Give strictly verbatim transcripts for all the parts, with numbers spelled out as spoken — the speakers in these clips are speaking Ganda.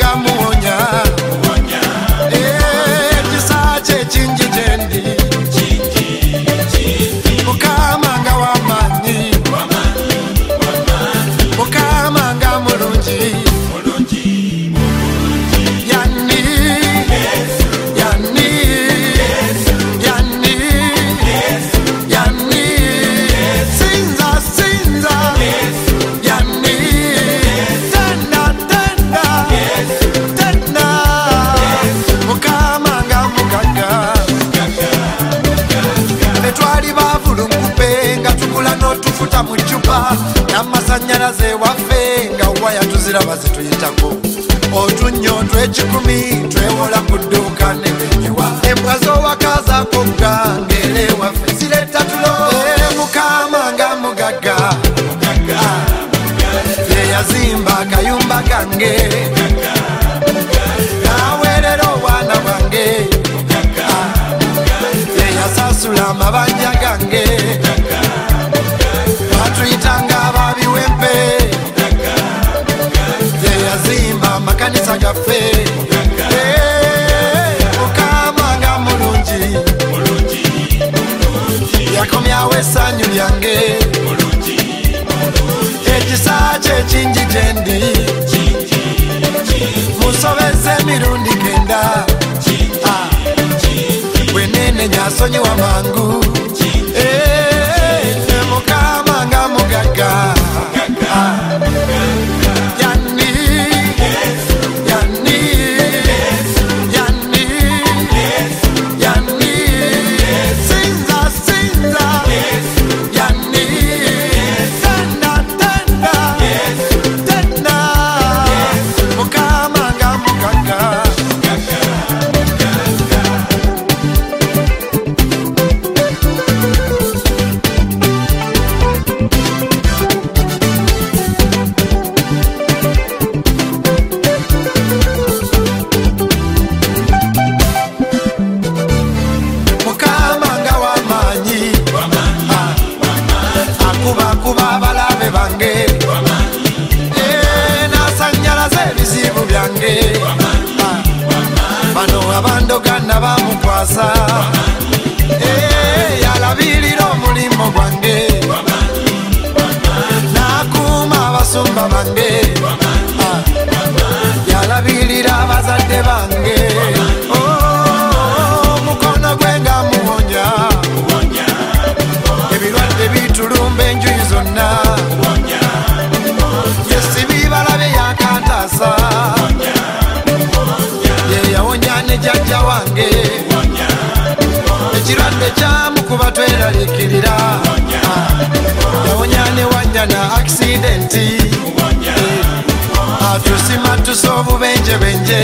nga muwonya ekisa kye kingi gyendi Mukama nga w'amaanyi Mukama nga mulungi yanni yanni yanni yanni sinza sinza yanni tenda tenda tenda Mukama nga mugaga netwali bavulungupe nga tukula n'otufuta mu ccupa n'amasanyalaze waffe nga waya tuziraba zituyitako otunyo tw'ekikumi twewola ku dduuka nebenyewa embwa z'owakazaako ngangere waffe zireta tulo Mukama nga mugaga yeyazimba akayumba gange n'aweerera obwana bwange yeyasasula amabanja gange batuyitanga ababiwempe yeyazimba amakanisa gaffe Mukama nga mulungi yakomyawo essanyu lyange ekisa kye kingi gyendi musobeze emirundi kenda bwenenenya asonyiwa mangu Mukama nga mugaga yanni yanni yanni yanni sinza sinza yanni tenda tenda tenda Mukama nga mugaga Mukama nga w'amaanyi akubakuba abalabe bange n'asanyalaza ebizibu byange bano abandogana bamukwasa yalabirira omulimu gwange n'akuuma abasumba bange yalabirira abazadde bange mukono gwe nga muwonya ebirwadde bitulumba enjuyi zonna yesibibalabe yakataasa yeyawonya ne jjajja wange ekirwadde kyamukuba tweraliikirira yawonya ne wanya na akisidenti atusima tusa obubenjebenje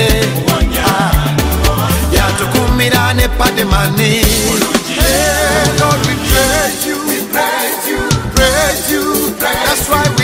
yatukumira ne pademani Lord, we praise you, we praise you, praise you. That's why we